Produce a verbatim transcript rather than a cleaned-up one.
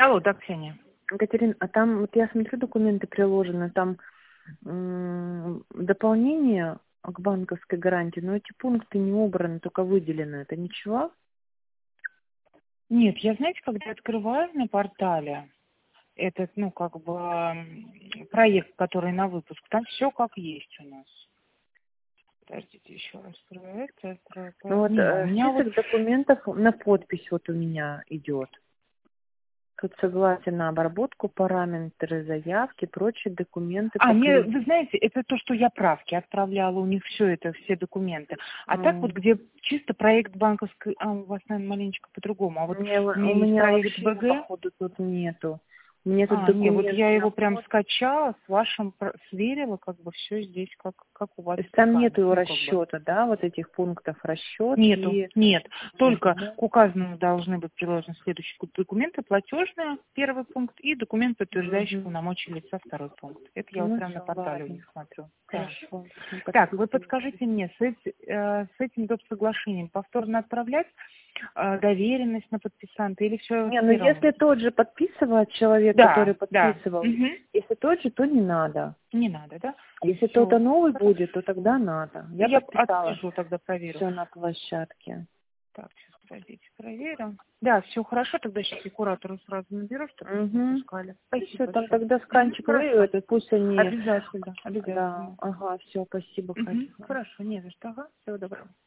Алло, да, Ксения. Катерина, а там, вот я смотрю, документы приложены, там м, дополнение к банковской гарантии, но эти пункты не убраны, только выделены. Это ничего? Нет, я, знаете, когда открываю на портале этот, ну, как бы, м, проект, который на выпуск, там все как есть у нас. Подождите, еще раз проект. это- Ну вот Не, у э, меня вот... список документов на подпись вот у меня идет. Тут согласен на обработку, параметры заявки, прочие документы А, по не, ключу. вы знаете, это то, что я правки отправляла, у них все это, все документы. А так вот, М, где чисто проект банковской... А, у вас, наверное, маленечко по-другому. А вот мне у во- меня у есть меня проект вообще, БГ. походу, тут нету. У меня тут А, не, вот документы я на его прям подпись. скачала, с вашим про- сверила, как бы все здесь, как, как у вас То есть в там СКАМе. нету Ну, как бы. расчета, да, вот этих пунктов расчет Нету, и нет. нету, Только да? к указанному должны быть приложены следующие документы. Платежные, первый пункт, и документ, подтверждающий Мгм. полномочия лица, второй пункт. Это я вот Ну прямо на все, портале у ладно. них смотрю. Да. Хорошо. Ну, Так, вы подписываю. подскажите мне, с, эти- э, с этим доп. Соглашением повторно отправлять э, доверенность на подписанта или все Не, с ну первым? если тот же подписывает человек, который Да, да. подписывал, Мгм. если тот же, то не надо. Не надо, да? Если кто-то Все. новый будет, то тогда Хорошо. надо. Я Я подписала отслежу, тогда проверю. все на площадке. Так, сейчас, подождите, проверю. Да, все хорошо, тогда сейчас я куратору сразу наберу, чтобы не Угу. пускали. Все, Спасибо там большое. тогда Мгм, сканчик хорошо. выйдет, и пусть они... Обязательно, Да, обязательно. ага, все, спасибо, Мгм, Катя. хорошо, не за что. Ага, всего доброго.